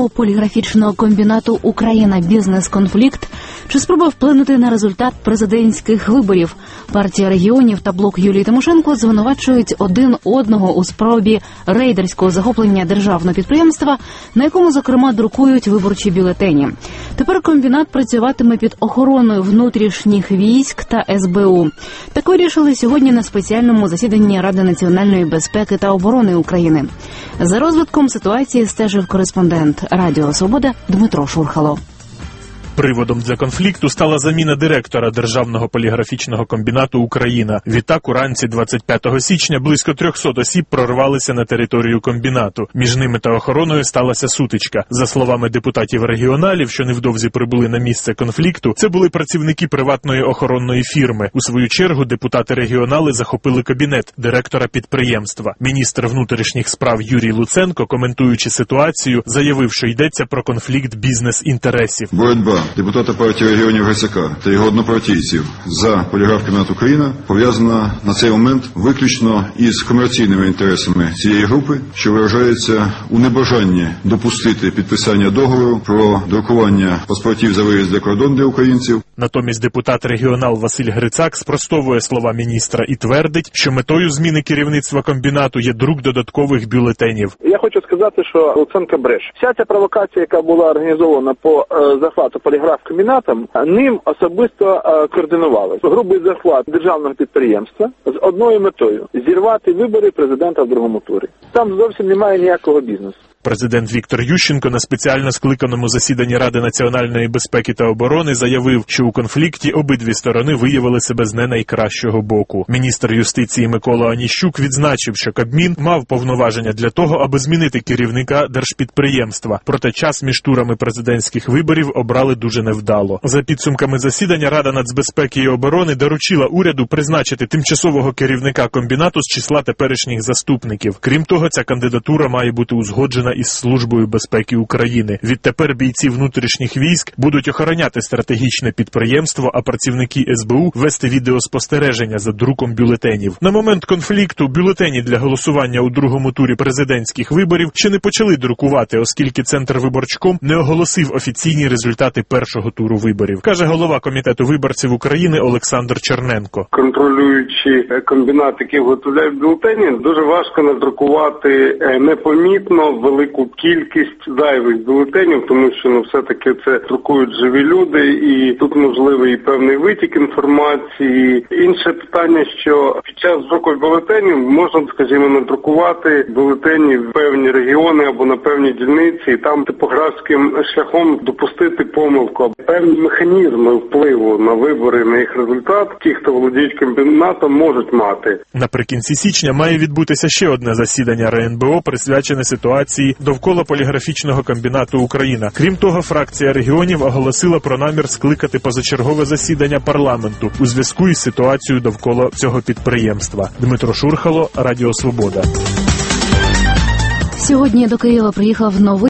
навколо поліграфічного комбінату «Україна. Бізнес-конфлікт» чи спроба вплинути на результат президентських виборів. Партія регіонів та блок Юлії Тимошенко звинувачують один одного у спробі рейдерського захоплення державного підприємства, на якому, зокрема, друкують виборчі бюлетені. Тепер комбінат працюватиме під охороною внутрішніх військ та СБУ. Так вирішили сьогодні на спеціальному засіданні Ради національної безпеки та оборони України. За розвитком ситуації стежив кореспондент Радіо Свобода Дмитро Шурхало. Приводом для конфлікту стала заміна директора Державного поліграфічного комбінату «Україна». Відтак, уранці 25 січня близько 300 осіб прорвалися на територію комбінату. Між ними та охороною сталася сутичка. За словами депутатів-регіоналів, що невдовзі прибули на місце конфлікту, це були працівники приватної охоронної фірми. У свою чергу депутати-регіонали захопили кабінет директора підприємства. Міністр внутрішніх справ Юрій Луценко, коментуючи ситуацію, заявив, що йдеться про конфлікт бізнес-інтересів. Боротьба депутата партії регіонів Грицака та його однопартійців за поліграф-комбінат «Україна» пов'язана на цей момент виключно із комерційними інтересами цієї групи, що виражається у небажанні допустити підписання договору про друкування паспортів за виїзд за кордон для українців. Натомість депутат-регіонал Василь Грицак спростовує слова міністра і твердить, що метою зміни керівництва комбінату є друк додаткових бюлетенів. Я хочу сказати, що Луценко бреше. Вся ця провокація, яка була організована по захвату поліграф-комбінатом, ним особисто координувалася. Грубий захват державного підприємства з одною метою – зірвати вибори президента в другому турі. Там зовсім немає ніякого бізнесу. Президент Віктор Ющенко на спеціально скликаному засіданні Ради національної безпеки та оборони заявив, що у конфлікті обидві сторони виявили себе з не найкращого боку. Міністр юстиції Микола Аніщук відзначив, що Кабмін мав повноваження для того, аби змінити керівника держпідприємства. Проте час між турами президентських виборів обрали дуже невдало. За підсумками засідання Рада нацбезпеки і оборони доручила уряду призначити тимчасового керівника комбінату з числа теперішніх заступників. Крім того, ця кандидатура має бути узгоджена із Службою безпеки України. Відтепер бійці внутрішніх військ будуть охороняти стратегічне підприємство, а працівники СБУ вести відеоспостереження за друком бюлетенів. На момент конфлікту бюлетені для голосування у другому турі президентських виборів ще не почали друкувати, оскільки Центрвиборчком не оголосив офіційні результати першого туру виборів, каже голова Комітету виборців України Олександр Черненко. Контролюючи комбінат, який виготовляє бюлетені, дуже важко надрукувати непомітно велику кількість зайвих бюлетенів, тому що все-таки це друкують живі люди, і тут можливий і певний витік інформації. Інше питання, що під час друку бюлетенів можна, скажімо, надрукувати бюлетені в певні регіони або на певні дільниці, і там типографським шляхом допустити помилку. Певні механізми впливу на вибори, на їх результат, ті, хто володіють комбінатом, можуть мати. Наприкінці січня має відбутися ще одне засідання РНБО, присвячене ситуації довкола поліграфічного комбінату «Україна». Крім того, фракція регіонів оголосила про намір скликати позачергове засідання парламенту у зв'язку із ситуацією довкола цього підприємства. Дмитро Шурхало, Радіо Свобода. Сьогодні до Києва приїхав новий